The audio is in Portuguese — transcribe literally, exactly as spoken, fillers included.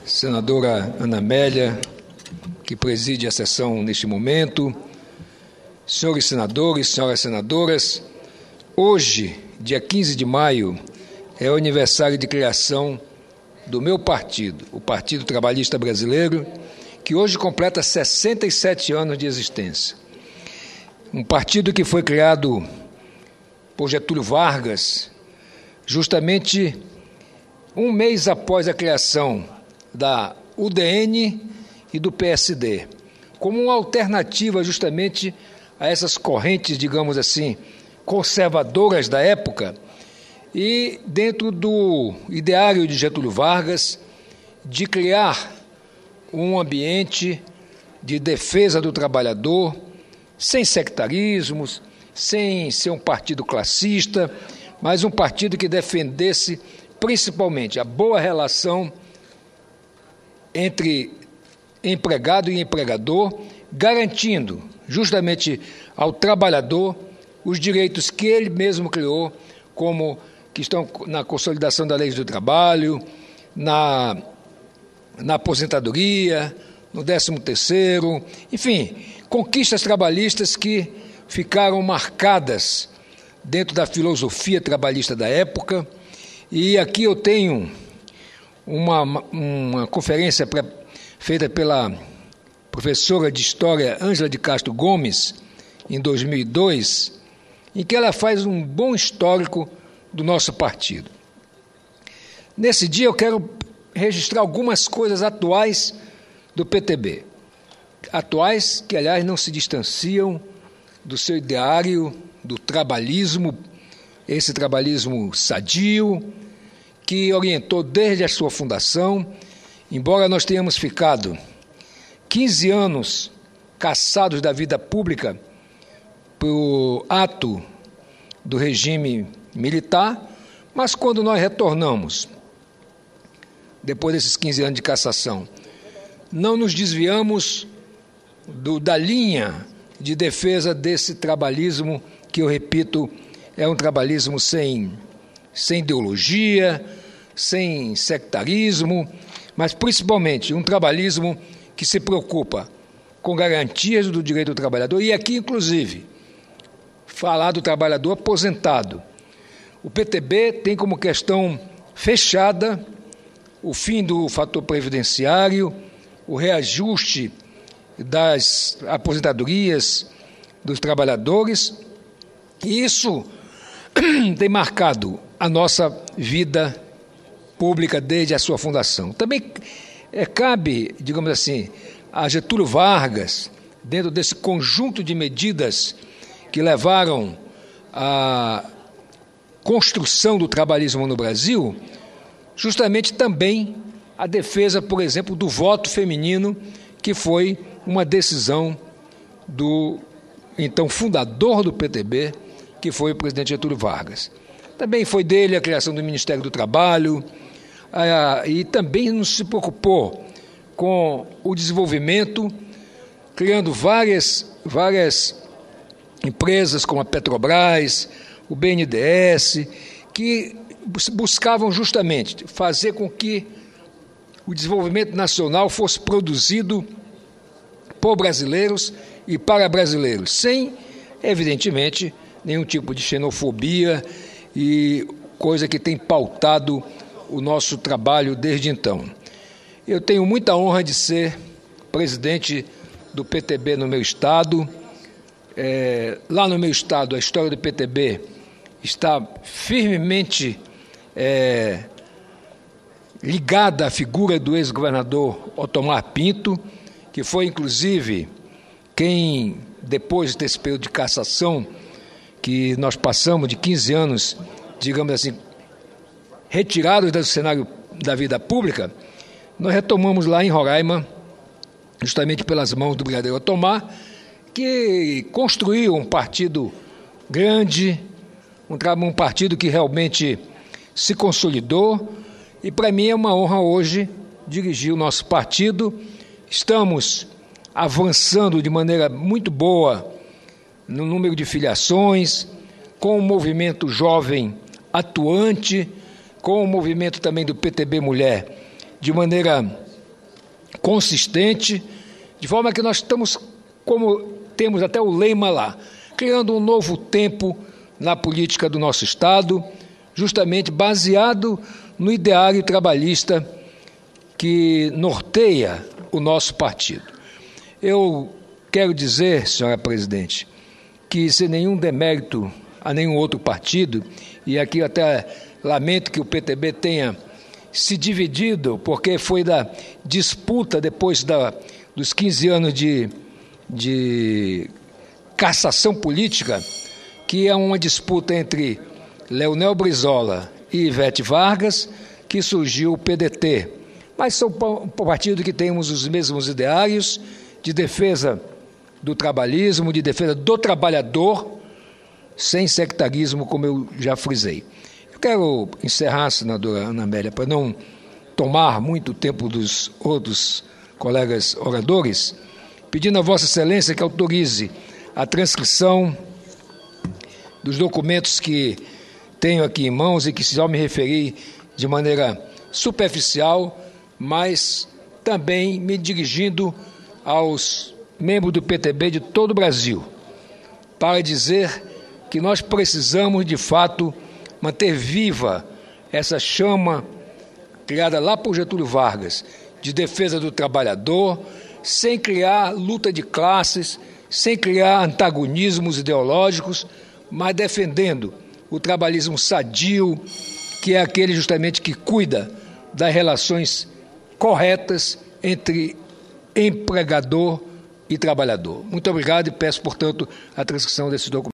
senadora Ana Amélia, que preside a sessão neste momento, senhores senadores, senhoras senadoras, hoje, dia quinze de maio, é o aniversário de criação do meu partido, o Partido Trabalhista Brasileiro, que hoje completa sessenta e sete anos de existência. Um partido que foi criado por Getúlio Vargas, justamente um mês após a criação da U D N e do P S D, como uma alternativa justamente a essas correntes, digamos assim, conservadoras da época, e dentro do ideário de Getúlio Vargas, de criar um ambiente de defesa do trabalhador, sem sectarismos, sem ser um partido classista, mas um partido que defendesse principalmente a boa relação entre empregado e empregador, garantindo justamente ao trabalhador os direitos que ele mesmo criou, como que estão na consolidação da lei do trabalho, na, na aposentadoria, no décimo terceiro, enfim, conquistas trabalhistas que ficaram marcadas dentro da filosofia trabalhista da época. E aqui eu tenho uma, uma conferência pra, feita pela professora de História Ângela de Castro Gomes, em dois mil e dois, em que ela faz um bom histórico do nosso partido. Nesse dia eu quero registrar algumas coisas atuais do P T B. Atuais que, aliás, não se distanciam do seu ideário, do trabalhismo, esse trabalhismo sadio, que orientou desde a sua fundação, embora nós tenhamos ficado quinze anos cassados da vida pública por ato do regime militar, mas quando nós retornamos, depois desses quinze anos de cassação, não nos desviamos do, da linha de defesa desse trabalhismo, que eu repito, é um trabalhismo sem, sem ideologia, sem sectarismo, mas principalmente um trabalhismo que se preocupa com garantias do direito do trabalhador, e aqui, inclusive, falar do trabalhador aposentado. O P T B tem como questão fechada o fim do fator previdenciário, o reajuste das aposentadorias dos trabalhadores, e isso tem marcado a nossa vida pública desde a sua fundação. Também é, cabe, digamos assim, a Getúlio Vargas, dentro desse conjunto de medidas que levaram à construção do trabalhismo no Brasil, justamente também a defesa, por exemplo, do voto feminino, que foi uma decisão do então fundador do P T B, que foi o presidente Getúlio Vargas. Também foi dele a criação do Ministério do Trabalho, ah, e também não se preocupou com o desenvolvimento, criando várias, várias empresas como a Petrobras, o B N D E S, que buscavam justamente fazer com que o desenvolvimento nacional fosse produzido por brasileiros e para brasileiros, sem, evidentemente, nenhum tipo de xenofobia e coisa que tem pautado o nosso trabalho desde então. Eu tenho muita honra de ser presidente do P T B no meu estado. É, lá no meu estado, a história do P T B está firmemente é, ligada à figura do ex-governador Otomar Pinto, que foi, inclusive, quem, depois desse período de cassação, que nós passamos de quinze anos, digamos assim, retirados do cenário da vida pública, nós retomamos lá em Roraima, justamente pelas mãos do brigadeiro Otomar, que construiu um partido grande, um, um partido que realmente se consolidou, e para mim é uma honra hoje dirigir o nosso partido. Estamos avançando de maneira muito boa no número de filiações, com o movimento jovem atuante, com o movimento também do P T B Mulher, de maneira consistente, de forma que nós estamos, como temos até o lema lá, criando um novo tempo na política do nosso Estado, justamente baseado no ideário trabalhista que norteia o nosso partido. Eu quero dizer, senhora presidente, que sem nenhum demérito a nenhum outro partido, e aqui eu até lamento que o P T B tenha se dividido, porque foi da disputa depois da, dos quinze anos de, de cassação política, que é uma disputa entre Leonel Brizola e Ivete Vargas, que surgiu o P D T. Mas são um partido que temos os mesmos ideários de defesa do trabalhismo, de defesa do trabalhador, sem sectarismo, como eu já frisei. Eu quero encerrar, senadora Ana Amélia, para não tomar muito tempo dos outros colegas oradores, pedindo a Vossa Excelência que autorize a transcrição dos documentos que tenho aqui em mãos e que só me referi de maneira superficial, mas também me dirigindo aos membros do P T B de todo o Brasil, para dizer que nós precisamos, de fato, manter viva essa chama criada lá por Getúlio Vargas, de defesa do trabalhador, sem criar luta de classes, sem criar antagonismos ideológicos, mas defendendo o trabalhismo sadio, que é aquele justamente que cuida das relações corretas entre empregador e trabalhador. Muito obrigado e peço, portanto, a transcrição desses documentos.